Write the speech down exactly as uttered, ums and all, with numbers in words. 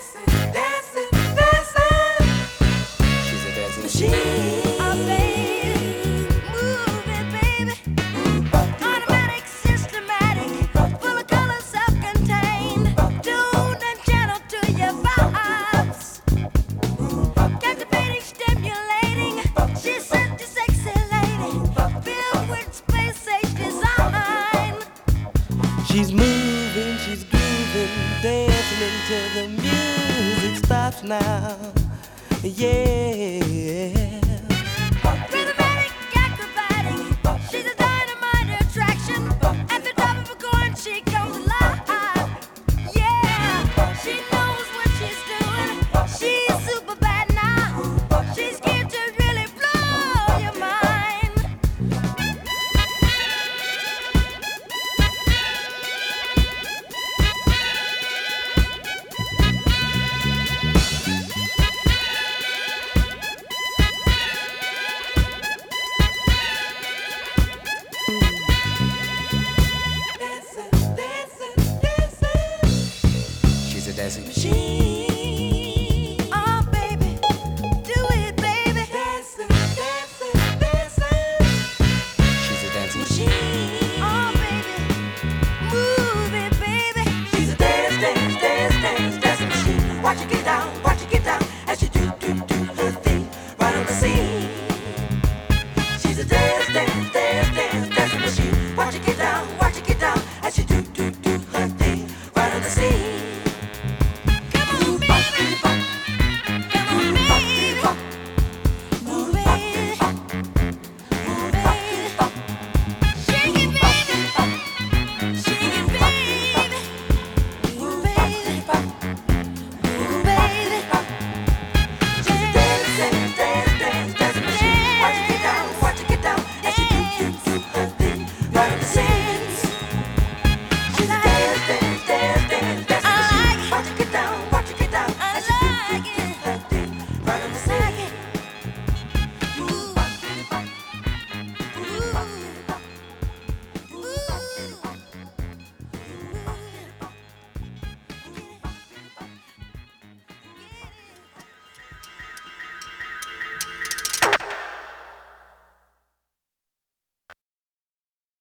dancing, dancing. She's a dancing machine. Oh, baby, move it, baby. Automatic, systematic, full of color, self-contained. Tuned and channeled to your vibes. Captivating, stimulating. She's such a sexy lady, filled with space-age design. She's moving, she's grooving, dancing until the music stops now. Yeah. Rhythmatic, acrobatic, she's a dynamite attraction. At the top of a coin, she comes alive. Yeah, she knows what she's doing. She's super bad now. She's here to really blow your mind. She's a dancing machine.